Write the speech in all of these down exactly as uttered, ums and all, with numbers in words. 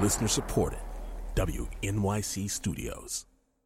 Listener supported. W N Y C Studios.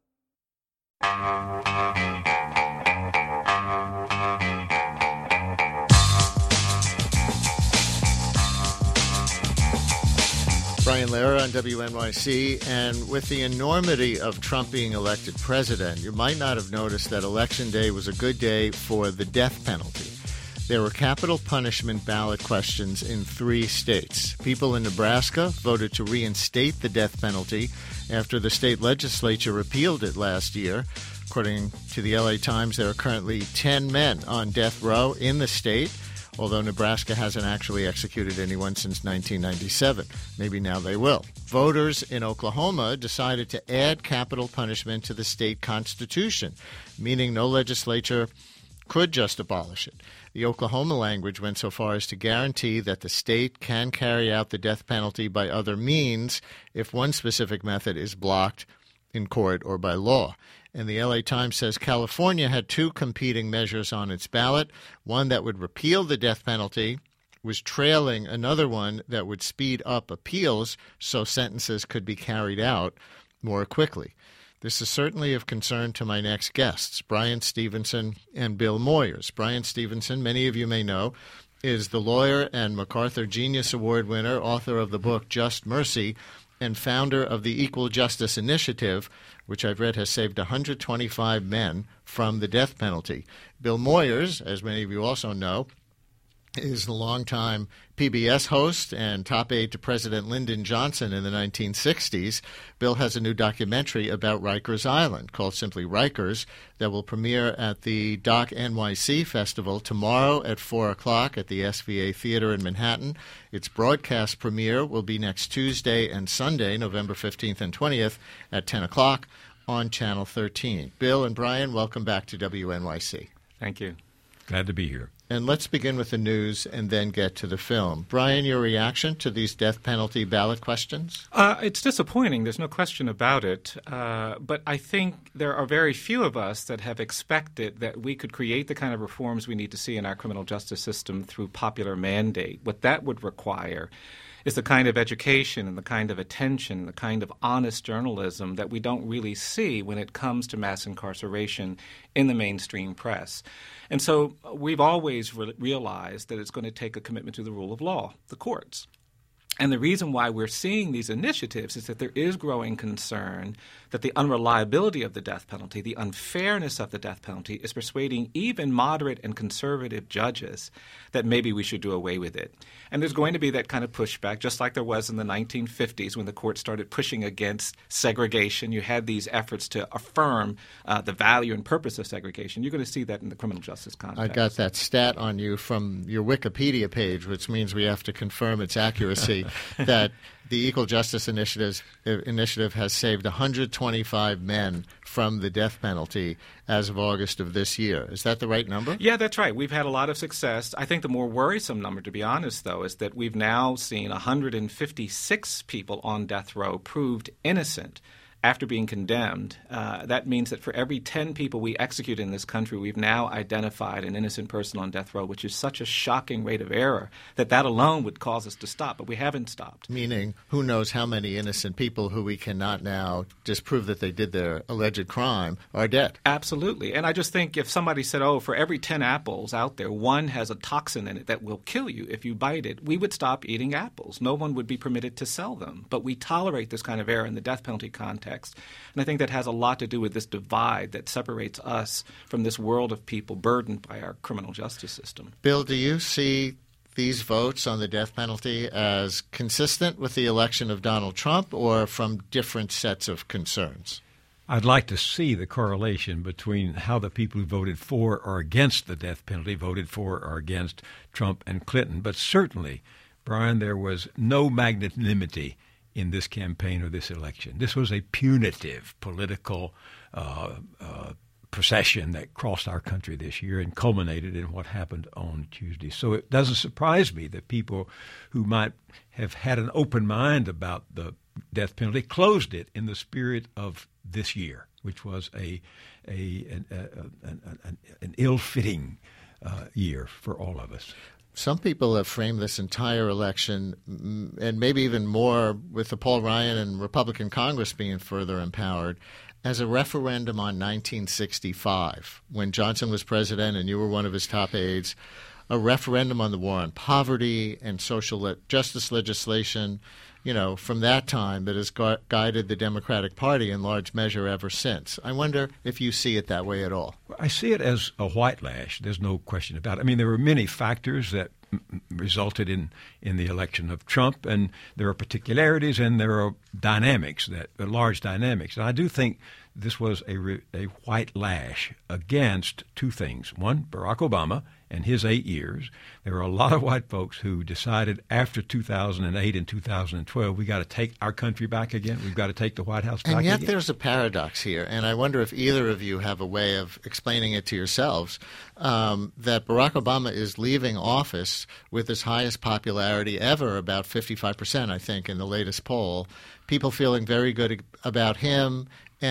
Brian Lehrer on W N Y C, and with the enormity of Trump being elected president, you might not have noticed that Election Day was a good day for the death penalty. There were capital punishment ballot questions in three states. People in Nebraska voted to reinstate the death penalty after the state legislature repealed it last year. According to the L A Times, there are currently ten men on death row in the state, although Nebraska hasn't actually executed anyone since nineteen ninety-seven. Maybe now they will. Voters in Oklahoma decided to add capital punishment to the state constitution, meaning no legislature could just abolish it. The Oklahoma language went so far as to guarantee that the state can carry out the death penalty by other means if one specific method is blocked in court or by law. And the L A Times says California had two competing measures on its ballot. One that would repeal the death penalty was trailing another one that would speed up appeals so sentences could be carried out more quickly. This is certainly of concern to my next guests, Bryan Stevenson and Bill Moyers. Bryan Stevenson, many of you may know, is the lawyer and MacArthur Genius Award winner, author of the book Just Mercy, and founder of the Equal Justice Initiative, which I've read has saved one hundred twenty-five men from the death penalty. Bill Moyers, as many of you also know, is the longtime P B S host and top aide to President Lyndon Johnson in the nineteen sixties. Bill has a new documentary about Rikers Island called simply Rikers that will premiere at the Doc N Y C Festival tomorrow at four o'clock at the S V A Theater in Manhattan. Its broadcast premiere will be next Tuesday and Sunday, November fifteenth and twentieth at ten o'clock on Channel thirteen. Bill and Bryan, welcome back to W N Y C. Thank you. Glad to be here. And let's begin with the news and then get to the film. Bryan, your reaction to these death penalty ballot questions? Uh, it's disappointing. There's no question about it. Uh, but I think there are very few of us that have expected that we could create the kind of reforms we need to see in our criminal justice system through popular mandate. What that would require is the kind of education and the kind of attention, the kind of honest journalism that we don't really see when it comes to mass incarceration in the mainstream press. And so we've always re- realized that it's going to take a commitment to the rule of law, the courts. And the reason why we're seeing these initiatives is that there is growing concern that the unreliability of the death penalty, the unfairness of the death penalty, is persuading even moderate and conservative judges that maybe we should do away with it. And there's going to be that kind of pushback, just like there was in the nineteen fifties when the court started pushing against segregation. You had these efforts to affirm uh, the value and purpose of segregation. You're going to see that in the criminal justice context. I got that stat on you from your Wikipedia page, which means we have to confirm its accuracy, that the Equal Justice Initiative, initiative has saved one hundred twenty-five men from the death penalty as of August of this year. Is that the right number? Yeah, that's right. We've had a lot of success. I think the more worrisome number, to be honest, though, is that we've now seen one hundred fifty-six people on death row proved innocent after being condemned. Uh, that means that for every ten people we execute in this country, we've now identified an innocent person on death row, which is such a shocking rate of error that that alone would cause us to stop, but we haven't stopped. Meaning, who knows how many innocent people who we cannot now disprove that they did their alleged crime are dead. Absolutely. And I just think if somebody said, oh, for every ten apples out there, one has a toxin in it that will kill you if you bite it, we would stop eating apples. No one would be permitted to sell them. But we tolerate this kind of error in the death penalty context. And I think that has a lot to do with this divide that separates us from this world of people burdened by our criminal justice system. Bill, do you see these votes on the death penalty as consistent with the election of Donald Trump or from different sets of concerns? I'd like to see the correlation between how the people who voted for or against the death penalty voted for or against Trump and Clinton. But certainly, Brian, there was no magnanimity in this campaign or this election. This was a punitive political uh, uh, procession that crossed our country this year and culminated in what happened on Tuesday. So it doesn't surprise me that people who might have had an open mind about the death penalty closed it in the spirit of this year, which was a, a an, a, an, an, an ill-fitting uh, year for all of us. some people have framed this entire election, and maybe even more with the Paul Ryan and Republican Congress being further empowered, as a referendum on nineteen sixty-five, when Johnson was president and you were one of his top aides, a referendum on the war on poverty and social le- justice legislation, you know, from that time that has gu- guided the Democratic Party in large measure ever since. I wonder if you see it that way at all. I see it as a white lash. There's no question about it. I mean, there were many factors that m- resulted in, in the election of Trump, and there are particularities and there are dynamics, that uh, large dynamics. And I do think this was a, re- a white lash against two things. One, Barack Obama and his eight years. There were a lot of white folks who decided after two thousand eight and two thousand twelve, we got to take our country back again. We've got to take the White House back again. And yet there's a paradox here, and I wonder if either of you have a way of explaining it to yourselves, um, that Barack Obama is leaving office with his highest popularity ever, about fifty-five percent, I think, in the latest poll. People feeling very good about him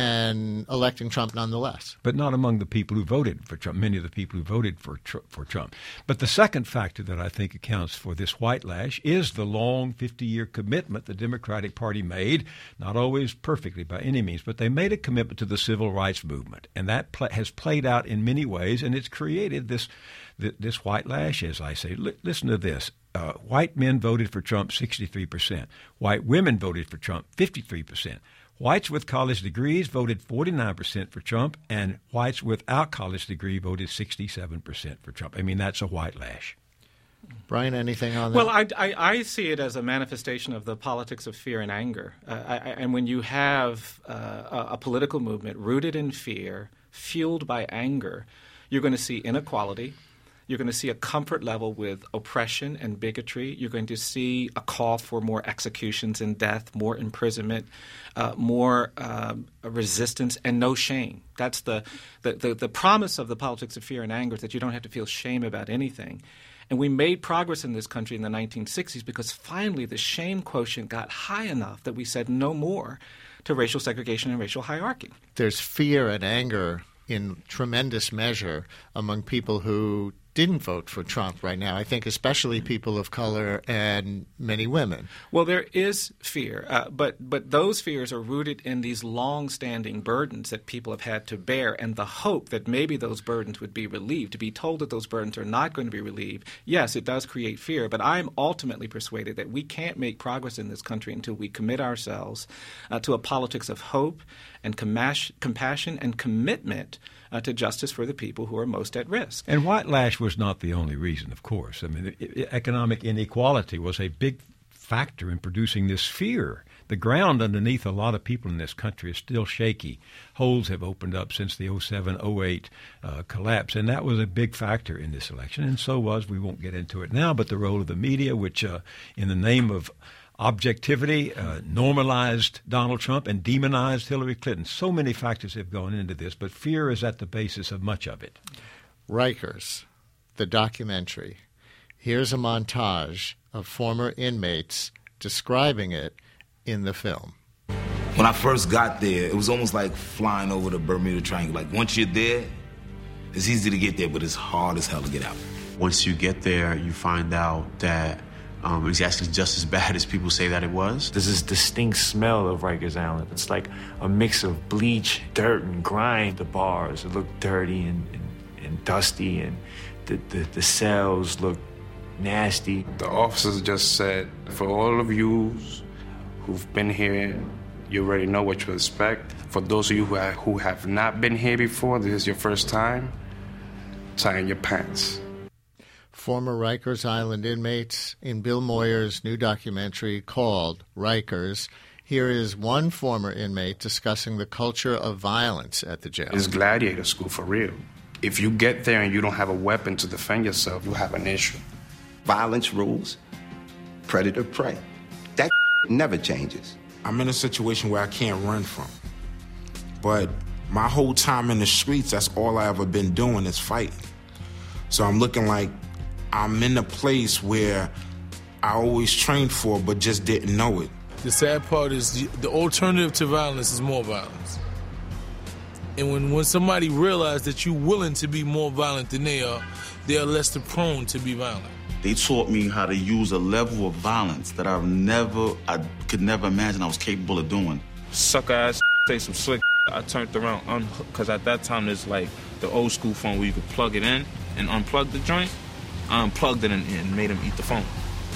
and electing Trump nonetheless. But not among the people who voted for Trump, many of the people who voted for tr- for Trump. But the second factor that I think accounts for this white lash is the long fifty-year commitment the Democratic Party made, not always perfectly by any means, but they made a commitment to the civil rights movement. And that pl- has played out in many ways, and it's created this, th- this white lash, as I say. L- listen to this. Uh, white men voted for Trump sixty-three percent. White women voted for Trump fifty-three percent. Whites with college degrees voted forty-nine percent for Trump, and whites without college degree voted sixty-seven percent for Trump. I mean, that's a white lash. Brian, anything on that? Well, I, I, I see it as a manifestation of the politics of fear and anger. Uh, I, and when you have uh, a, a political movement rooted in fear, fueled by anger, you're going to see inequality. You're going to see a comfort level with oppression and bigotry. You're going to see a call for more executions and death, more imprisonment, uh, more uh, resistance, and no shame. That's the, the, the, the promise of the politics of fear and anger, is that you don't have to feel shame about anything. And we made progress in this country in the nineteen sixties because finally the shame quotient got high enough that we said no more to racial segregation and racial hierarchy. There's fear and anger in tremendous measure among people who didn't vote for Trump right now. I think especially people of color and many women. Well, there is fear, uh, but but those fears are rooted in these long-standing burdens that people have had to bear, and the hope that maybe those burdens would be relieved. To be told that those burdens are not going to be relieved, yes, it does create fear, but I'm ultimately persuaded that we can't make progress in this country until we commit ourselves uh, to a politics of hope and commas- compassion and commitment uh, to justice for the people who are most at risk. And white lash was not the only reason, of course. I mean, it, it, economic inequality was a big factor in producing this fear. The ground underneath a lot of people in this country is still shaky. Holes have opened up since the oh seven oh eight uh, collapse, and that was a big factor in this election. And so was, we won't get into it now, but the role of the media, which uh, in the name of objectivity, uh, normalized Donald Trump and demonized Hillary Clinton. So many factors have gone into this, but fear is at the basis of much of it. Rikers, the documentary. Here's a montage of former inmates describing it in the film. When I first got there, it was almost like flying over the Bermuda Triangle. Like, once you're there, it's easy to get there, but it's hard as hell to get out. Once you get there, you find out that Um, it's actually just as bad as people say that it was. There's this distinct smell of Rikers Island. It's like a mix of bleach, dirt, and grime. The bars look dirty and, and, and dusty, and the, the, the cells look nasty. The officers just said, for all of you who've been here, you already know what to expect. For those of you who have, who have not been here before, this is your first time, tighten your pants. Former Rikers Island inmates in Bill Moyer's new documentary called Rikers. Here is one former inmate discussing the culture of violence at the jail. It's gladiator school for real. If you get there and you don't have a weapon to defend yourself, you have an issue. Violence rules, predator prey. That never changes. I'm in a situation where I can't run from. But my whole time in the streets, that's all I ever been doing is fighting. So I'm looking like I'm in a place where I always trained for, but just didn't know it. The sad part is the, the alternative to violence is more violence. And when, when somebody realizes that you're willing to be more violent than they are, they are less prone to be violent. They taught me how to use a level of violence that I've never, I could never imagine I was capable of doing. Sucker ass, say some slick. I turned around, because at that time there's like the old school phone where you could plug it in and unplug the joint. I unplugged it and, and made him eat the phone.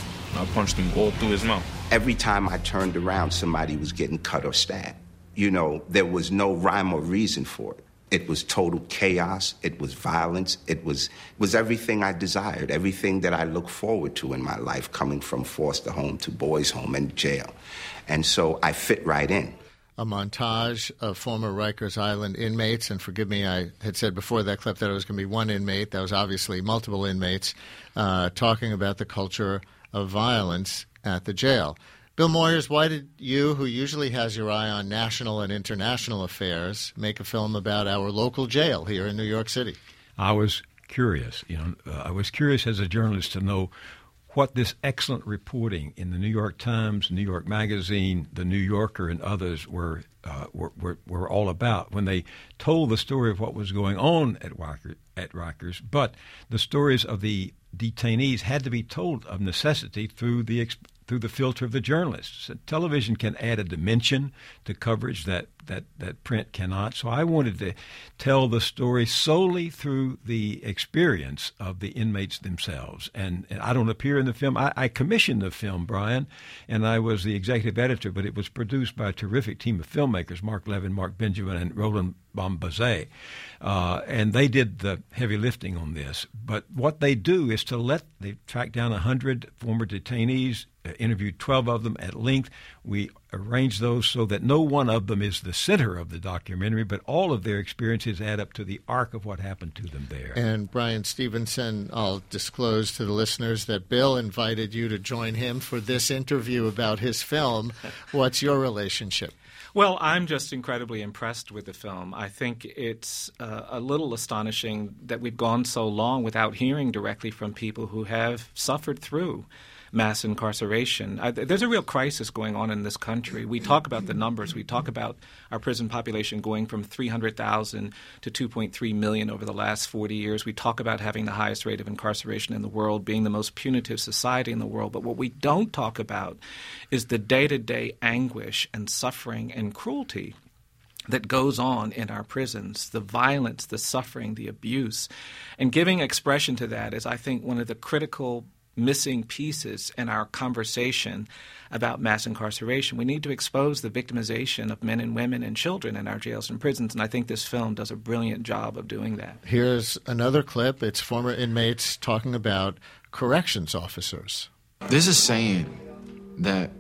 I punched him all through his mouth. Every time I turned around, somebody was getting cut or stabbed. You know, there was no rhyme or reason for it. It was total chaos. It was violence. It was was everything I desired, everything that I look forward to in my life, coming from foster home to boys' home and jail. And so I fit right in. A montage of former Rikers Island inmates, and forgive me, I had said before that clip that it was going to be one inmate. That was obviously multiple inmates uh, talking about the culture of violence at the jail. Bill Moyers, why did you, who usually has your eye on national and international affairs, make a film about our local jail here in New York City? I was curious. You know, uh, I was curious as a journalist to know what this excellent reporting in the New York Times, New York Magazine, the New Yorker, and others were uh, were, were were all about when they told the story of what was going on at Rikers, at Rikers. But the stories of the detainees had to be told of necessity through the exp- through the filter of the journalists. Television can add a dimension to coverage that, that, that print cannot. So I wanted to tell the story solely through the experience of the inmates themselves. And, and I don't appear in the film. I, I commissioned the film, Brian, and I was the executive editor, but it was produced by a terrific team of filmmakers, Mark Levin, Mark Benjamin, and Roland Bombazet. Uh, and they did the heavy lifting on this. But what they do is to let, they track down one hundred former detainees, interviewed twelve of them at length. We arranged those so that no one of them is the center of the documentary, but all of their experiences add up to the arc of what happened to them there. And Brian Stevenson, I'll disclose to the listeners that Bill invited you to join him for this interview about his film. What's your relationship? Well, I'm just incredibly impressed with the film. I think it's uh, a little astonishing that we've gone so long without hearing directly from people who have suffered through mass incarceration. I, there's a real crisis going on in this country. We talk about the numbers. We talk about our prison population going from three hundred thousand to two point three million over the last forty years. We talk about having the highest rate of incarceration in the world, being the most punitive society in the world. But what we don't talk about is the day-to-day anguish and suffering and cruelty that goes on in our prisons, the violence, the suffering, the abuse. And giving expression to that is, I think, one of the critical missing pieces in our conversation about mass incarceration. We need to expose the victimization of men and women and children in our jails and prisons, and I think this film does a brilliant job of doing that. Here's another clip. It's former inmates talking about corrections officers. There's a saying that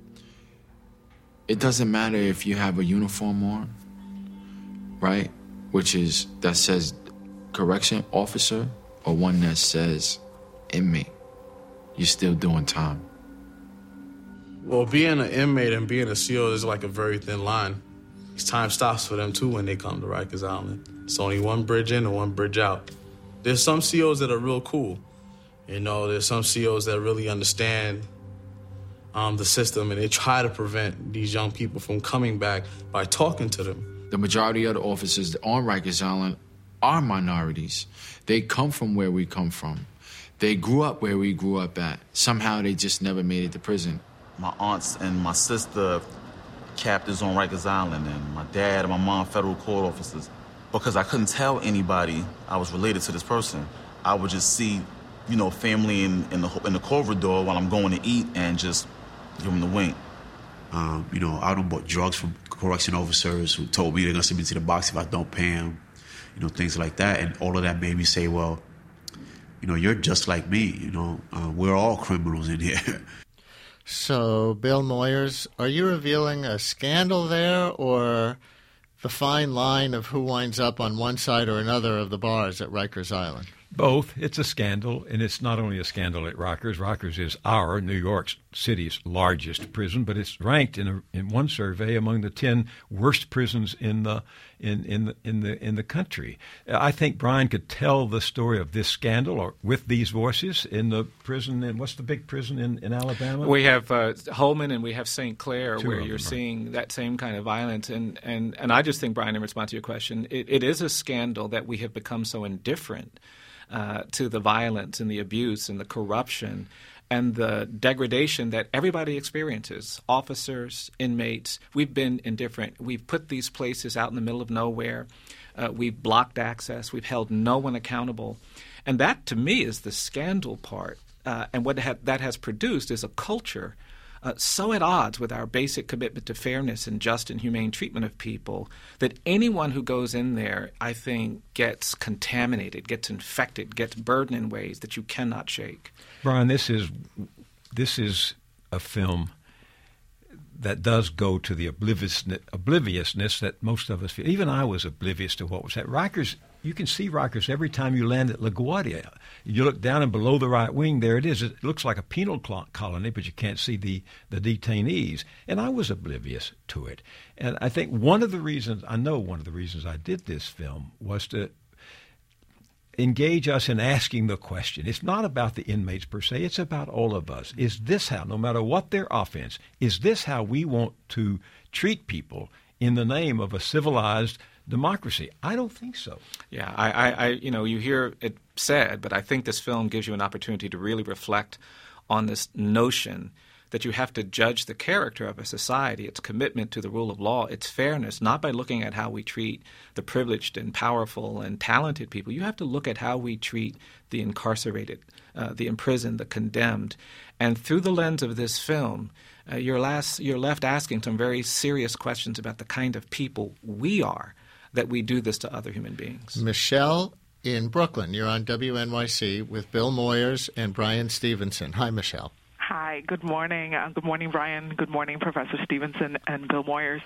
it doesn't matter if you have a uniform on, right? Which is, that says correction officer, or one that says inmate. You're still doing time. Well, being an inmate and being a SEAL is like a very thin line. Time stops for them, too, when they come to Rikers Island. It's only one bridge in and one bridge out. There's some SEALs that are real cool. You know, there's some SEALs that really understand um, the system, and they try to prevent these young people from coming back by talking to them. The majority of the officers on Rikers Island are minorities. They come from where we come from. They grew up where we grew up at. Somehow they just never made it to prison. My aunts and my sister, captains on Rikers Island, and my dad and my mom, federal court officers. Because I couldn't tell anybody I was related to this person. I would just see, you know, family in, in, the, in the corridor while I'm going to eat and just give them the wink. Um, you know, I done bought drugs from correction officers who told me they're going to send me to the box if I don't pay them, you know, things like that. And all of that made me say, well, you know, you're just like me, you know. Uh, we're all criminals in here. So, Bill Moyers, are you revealing a scandal there, or the fine line of who winds up on one side or another of the bars at Rikers Island? Both. It's a scandal, and it's not only a scandal at Rikers. Rikers is our, New York City's largest prison, but it's ranked in a, in one survey among the ten worst prisons in the in in the in the in the country. I think Brian could tell the story of this scandal or with these voices in the prison. And what's the big prison in, in Alabama? We have uh, Holman and we have Saint Clair, Two where of you're them, right. seeing that same kind of violence. And, and, and I just think, Brian, in response to your question, it, it is a scandal that we have become so indifferent uh, to the violence and the abuse and the corruption and the degradation that everybody experiences, officers, inmates. We've been indifferent. We've put these places out in the middle of nowhere. Uh, we've blocked access. We've held no one accountable. And that, to me, is the scandal part. Uh, and what ha- that has produced is a culture uh, so at odds with our basic commitment to fairness and just and humane treatment of people that anyone who goes in there, I think, gets contaminated, gets infected, gets burdened in ways that you cannot shake. Brian, this is this is a film that does go to the obliviousness, obliviousness that most of us feel. Even I was oblivious to what was happening. Rikers, you can see Rikers every time you land at LaGuardia. You look down and below the right wing, there it is. It looks like a penal colony, but you can't see the, the detainees. And I was oblivious to it. And I think one of the reasons, I know one of the reasons I did this film was to engage us in asking the question. It's not about the inmates per se. It's about all of us. Is this how, no matter what their offense, is this how we want to treat people in the name of a civilized democracy? I don't think so. Yeah, I, I, I you know, you hear it said, but I think this film gives you an opportunity to really reflect on this notion that you have to judge the character of a society, its commitment to the rule of law, its fairness, not by looking at how we treat the privileged and powerful and talented people. You have to look at how we treat the incarcerated, uh, the imprisoned, the condemned. And through the lens of this film, uh, you're, last, you're left asking some very serious questions about the kind of people we are that we do this to other human beings. Michelle in Brooklyn, you're on W N Y C with Bill Moyers and Brian Stevenson. Hi, Michelle. Hi, good morning. Uh, good morning, Brian. Good morning, Professor Stevenson and Bill Moyers.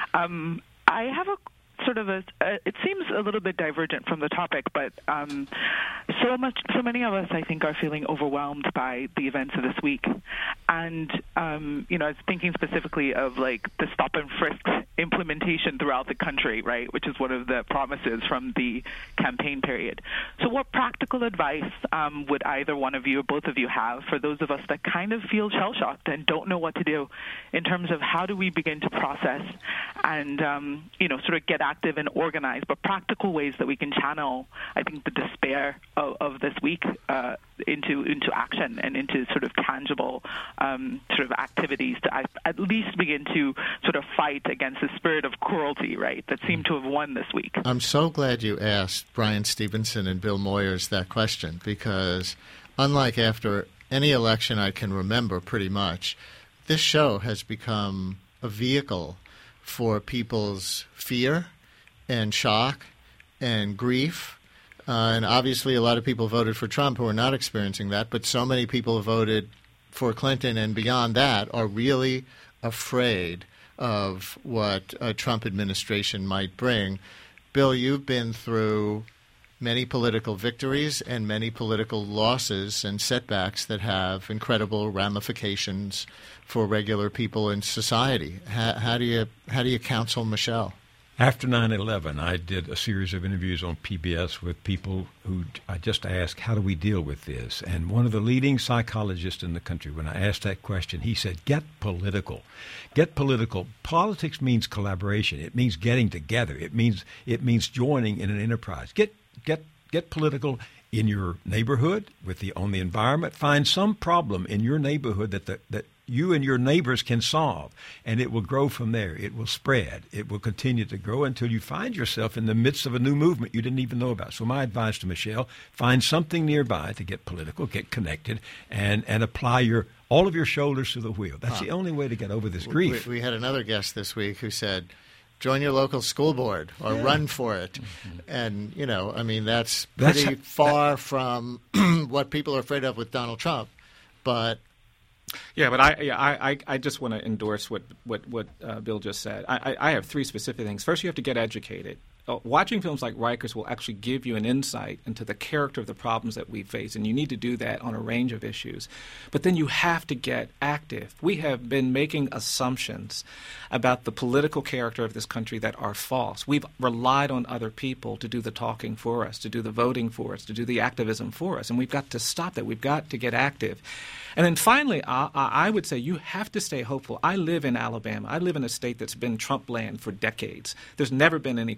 Um, I have a sort of a, uh, it seems a little bit divergent from the topic, but um, so much, so many of us, I think, are feeling overwhelmed by the events of this week. And, um, you know, I was thinking specifically of, like, the stop and frisk implementation throughout the country, right, which is one of the promises from the campaign period. So what practical advice um, would either one of you or both of you have for those of us that kind of feel shell-shocked and don't know what to do in terms of how do we begin to process and, um, you know, sort of get active and organized, but practical ways that we can channel, I think, the despair of, of this week uh, into into action and into sort of tangible um, sort of activities to at least begin to sort of fight against the spirit of cruelty, right, that seemed to have won this week. I'm so glad you asked Brian Stevenson and Bill Moyers that question, because unlike after any election I can remember pretty much, this show has become a vehicle for people's fear and shock and grief. Uh, and obviously a lot of people voted for Trump who are not experiencing that, but so many people who voted for Clinton and beyond that are really afraid of what a Trump administration might bring. Bill, you've been through many political victories and many political losses and setbacks that have incredible ramifications for regular people in society. How, how do you how do you counsel Michelle? After nine eleven, I did a series of interviews on P B S with people who I just asked, how do we deal with this? And one of the leading psychologists in the country, when I asked that question, he said, get political. Get political. Politics means collaboration. It means getting together. It means it means joining in an enterprise. Get get get political in your neighborhood with the on the environment. Find some problem in your neighborhood that the, that you and your neighbors can solve, and it will grow from there. It will spread. It will continue to grow until you find yourself in the midst of a new movement you didn't even know about. So my advice to Michelle, find something nearby to get political, get connected, and, and apply your all of your shoulders to the wheel. That's huh. the only way to get over this grief. We, we had another guest this week who said, join your local school board or yeah. run for it. Mm-hmm. And, you know, I mean, that's pretty that's, far that, from what people are afraid of with Donald Trump. But yeah, but I yeah, I, I just want to endorse what what, what uh, Bill just said. I, I have three specific things. First, you have to get educated. Uh, watching films like Rikers will actually give you an insight into the character of the problems that we face, and you need to do that on a range of issues. But then you have to get active. We have been making assumptions about the political character of this country that are false. We've relied on other people to do the talking for us, to do the voting for us, to do the activism for us, and we've got to stop that. We've got to get active. And then finally, I, I would say you have to stay hopeful. I live in Alabama. I live in a state that's been Trump land for decades. There's never been any question about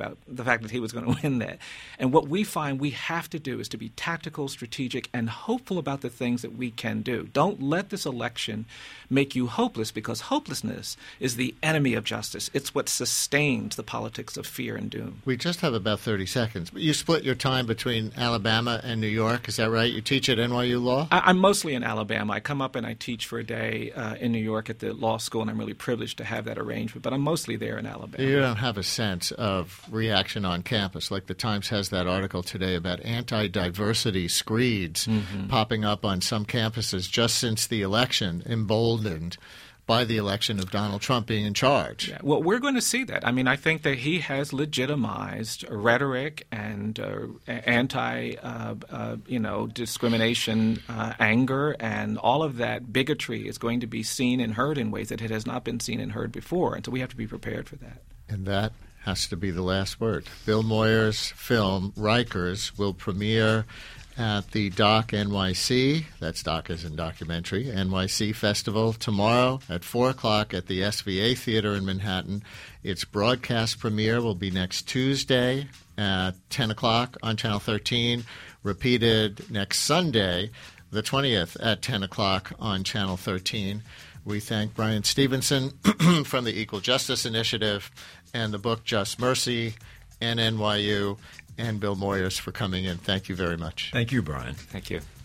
about the fact that he was going to win that. And what we find we have to do is to be tactical, strategic, and hopeful about the things that we can do. Don't let this election make you hopeless, because hopelessness is the enemy of justice. It's what sustains the politics of fear and doom. We just have about thirty seconds. You split your time between Alabama and New York. Is that right? You teach at N Y U Law? I, I'm mostly in Alabama. I come up and I teach for a day uh, in New York at the law school, and I'm really privileged to have that arrangement. But I'm mostly there in Alabama. You don't have a sense of reaction on campus. Like the Times has that article today about anti-diversity screeds mm-hmm. popping up on some campuses just since the election, emboldened by the election of Donald Trump being in charge. Yeah, well, we're going to see that. I mean, I think that he has legitimized rhetoric and uh, anti, uh, uh, you know, discrimination, uh, anger, and all of that bigotry is going to be seen and heard in ways that it has not been seen and heard before. And so we have to be prepared for that. And that has to be the last word. Bill Moyers' film, Rikers, will premiere at the Doc N Y C, that's Doc as in documentary, N Y C Festival tomorrow at four o'clock at the S V A Theater in Manhattan. Its broadcast premiere will be next Tuesday at ten o'clock on Channel thirteen, repeated next Sunday, the twentieth, at ten o'clock on Channel thirteen. We thank Bryan Stevenson from the Equal Justice Initiative and the book Just Mercy and N Y U, and Bill Moyers for coming in. Thank you very much. Thank you, Brian. Thank you.